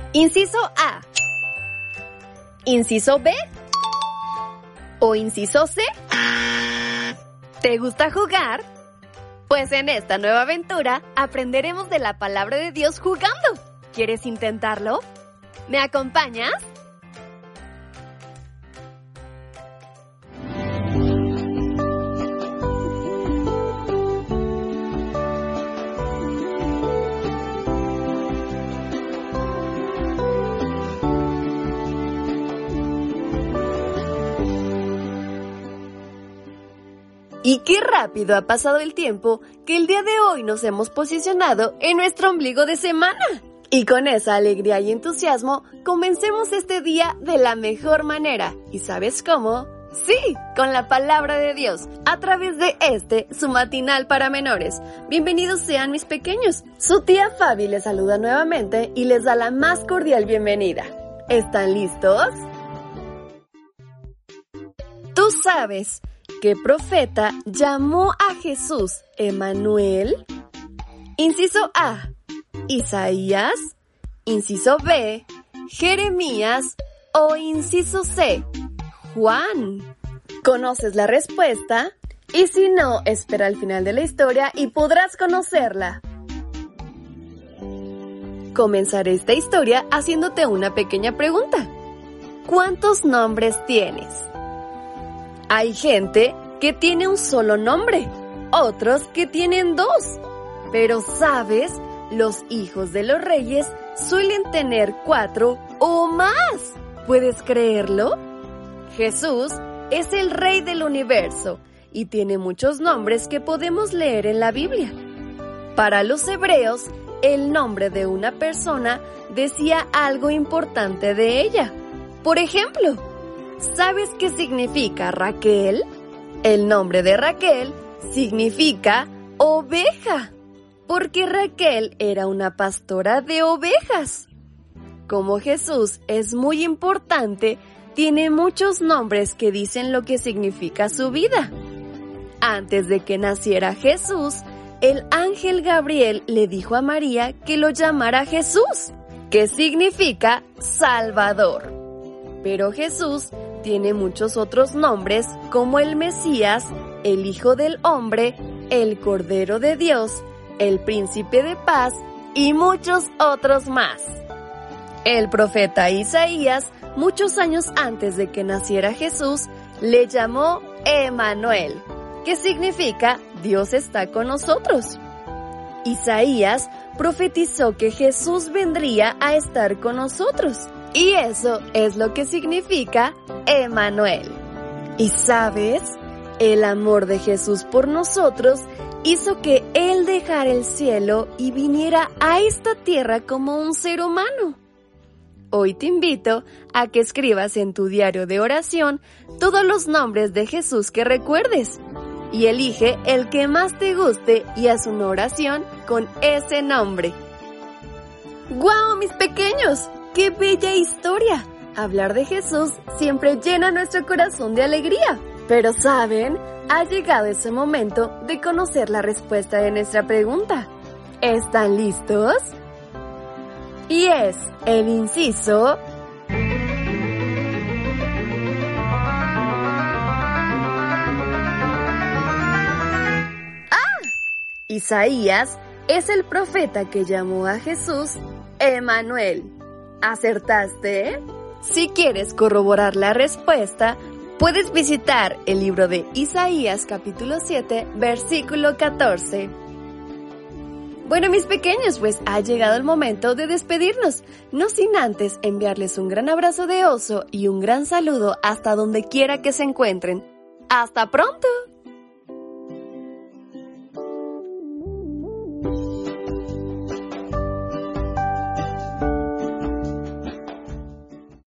Inciso A. ¿Inciso B? ¿O inciso C? ¿Te gusta jugar? Pues en esta nueva aventura aprenderemos de la palabra de Dios jugando. ¿Quieres intentarlo? ¿Me acompañas? Y qué rápido ha pasado el tiempo que el día de hoy nos hemos posicionado en nuestro ombligo de semana. Y con esa alegría y entusiasmo, comencemos este día de la mejor manera. ¿Y sabes cómo? Sí, con la palabra de Dios, a través de su matinal para menores. Bienvenidos sean mis pequeños. Su tía Fabi les saluda nuevamente y les da la más cordial bienvenida. ¿Están listos? ¿Tú sabes qué profeta llamó a Jesús Emanuel? Inciso A, Isaías. Inciso B, Jeremías. O inciso C, Juan. ¿Conoces la respuesta? Y si no, espera al final de la historia y podrás conocerla. Comenzaré esta historia haciéndote una pequeña pregunta. ¿Cuántos nombres tienes? Hay gente que tiene un solo nombre, otros que tienen dos. Pero ¿sabes? Los hijos de los reyes suelen tener 4 o más. ¿Puedes creerlo? Jesús es el Rey del universo y tiene muchos nombres que podemos leer en la Biblia. Para los hebreos, el nombre de una persona decía algo importante de ella. Por ejemplo, ¿sabes qué significa Raquel? El nombre de Raquel significa oveja, porque Raquel era una pastora de ovejas. Como Jesús es muy importante, tiene muchos nombres que dicen lo que significa su vida. Antes de que naciera Jesús, el ángel Gabriel le dijo a María que lo llamara Jesús, que significa Salvador. Pero Jesús tiene muchos otros nombres como el Mesías, el Hijo del Hombre, el Cordero de Dios, el Príncipe de Paz y muchos otros más. El profeta Isaías, muchos años antes de que naciera Jesús, le llamó Emanuel, que significa Dios está con nosotros. Isaías profetizó que Jesús vendría a estar con nosotros. Y eso es lo que significa Emanuel. ¿Y sabes? El amor de Jesús por nosotros hizo que Él dejara el cielo y viniera a esta tierra como un ser humano. Hoy te invito a que escribas en tu diario de oración todos los nombres de Jesús que recuerdes y elige el que más te guste y haz una oración con ese nombre. ¡Guau, mis pequeños! ¡Qué bella historia! Hablar de Jesús siempre llena nuestro corazón de alegría. Pero ¿saben? Ha llegado ese momento de conocer la respuesta de nuestra pregunta. ¿Están listos? Y es el inciso A. Isaías es el profeta que llamó a Jesús Emanuel. ¿Acertaste? Si quieres corroborar la respuesta, puedes visitar el libro de Isaías capítulo 7, versículo 14. Bueno, mis pequeños, pues ha llegado el momento de despedirnos, no sin antes enviarles un gran abrazo de oso y un gran saludo hasta donde quiera que se encuentren. ¡Hasta pronto!